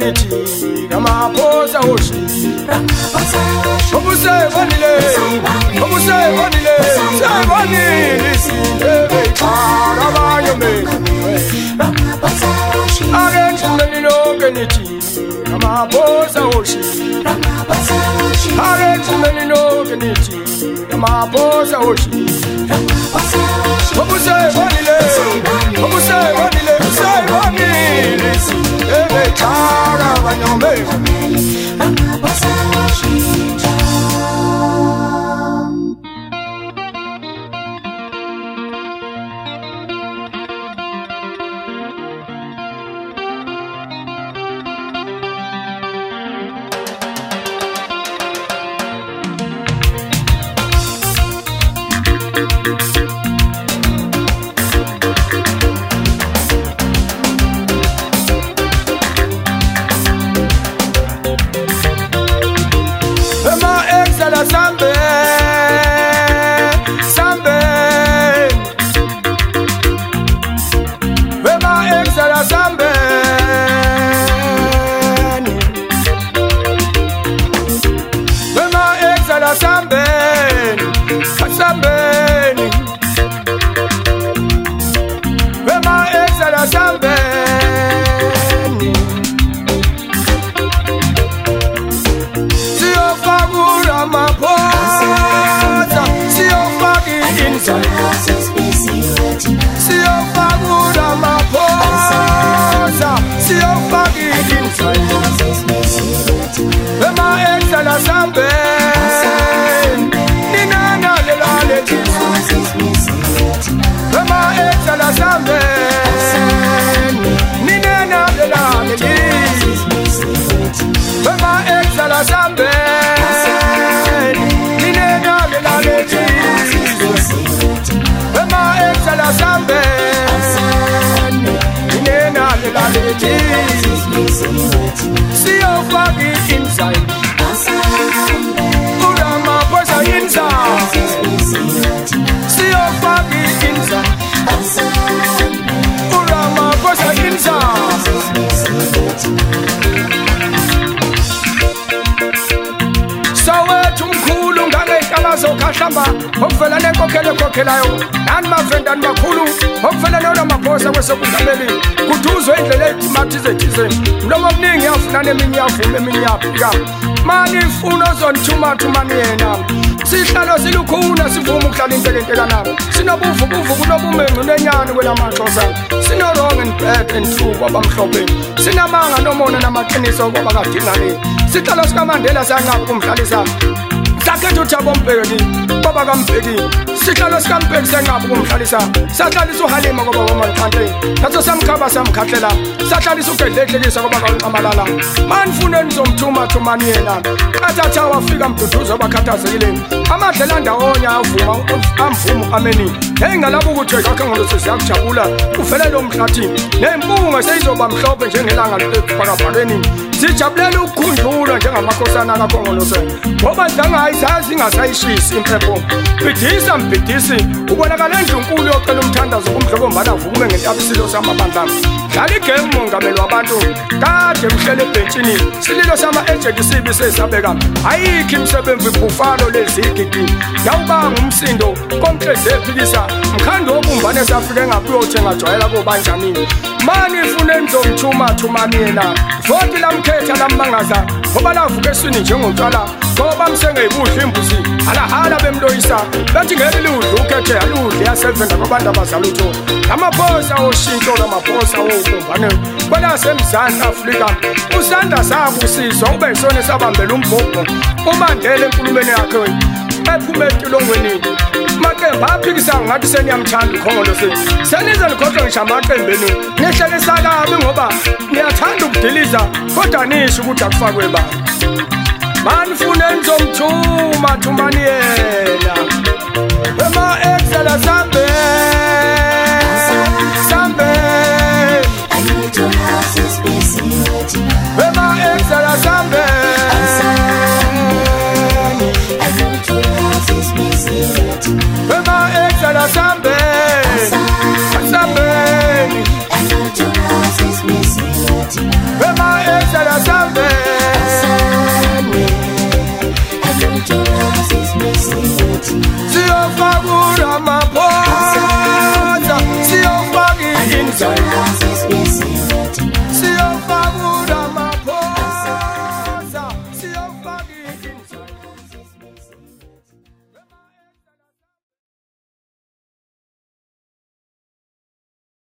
ngenithi ngamaphosa oshi obusebonile sebonile sindebe xara abanyomeni akenjumeni lonke nithi ngamaphosa oshi akenjumeni lonke nithi ngamaphosa oshi obusebonile sebonile sindebe xara abanyomeni Okuvela nenkokhelayo nani mavenda nibakhulu okuvela nona maphosa kwesokungameli kuduzwe indlela ethimathize mlomo omningi yafuna neminye yavuma eminye yaphika mani ifuna ozonithuma yena sihlalo silukhuna sivuma ukuhlala intelentelana sinobuvukuvuku kunobumencu nenyani kwelamaxhosa sino-wrong and bad and true kwabamhlophe sinamanga nomona namaqiniso kwabakadingani sihlalo sikaMandela siyanqaba ukumhlalisa sakhetha uThabo Mbeki baba kaMbeki sihlalo sikaMbeki senqaba ukumhlalisa sahlalisa uHalima kwaba kaMakhante naso samkhaba samkhahlela sahlalisa uGedlehlekisa kwaba kaMamalala manifune nizomthuma yena athatha wafika mduduzo bakhathazekile amadlela ndawonye avuma amvumo ameni engalabo ukuthi yakhe ngolose siyakujabula uvele lo mhlathi nempunga seyizoba mhlophe njengelanga lebhakabhakeni sijabulela ukukhundlula njengamakhosana kaKhongolose ngoba zangayizazi ingasayishisi impepho bidisa mbidisi ubonakala endlunkulu yocela umthandazo kumdloko mbala vume ngentabisilo samabandla dlala igame mongameli wabantu kade mhlele ebhentshini sililo sama-agent sibi sesabeka ayikho imisebenzi ibhufalo lezigidi yawubanga umsindo komhlezi ephikisa mkhandi wobumbane esafike ngapuyothenga jwayela kobanjanini mani ifune nizomthuma yena voti lamkhetha lambangaza ngoba lavuka eswini njengomntwala ngoba msengeyibudla imbuzi alahala bemloyisa bathi ngeke liwudle ukhethe aludle yasevenda kwabantu abazalutho amaphosa oshintsho namaphosa wobumbane kwelasemzansi Afrika usanda sabusizwa ube yisona esabambela umbhobho uMandela enkulumeni yakhe ephume etilongweni maqembu aphikisa ngathi seniyamthanda uKhongolose senize nikhohlwe ngisho amaqembeni nihlekisa kabi ngoba niyathanda ukudiliza kodwa nisho ukuthi akufakwe ba manifune nizomthuma yena ema excela sambe I need your house is busy ema excela sambe I need your house is busy ema excela sambe I need your house is busy ema excela Little houses.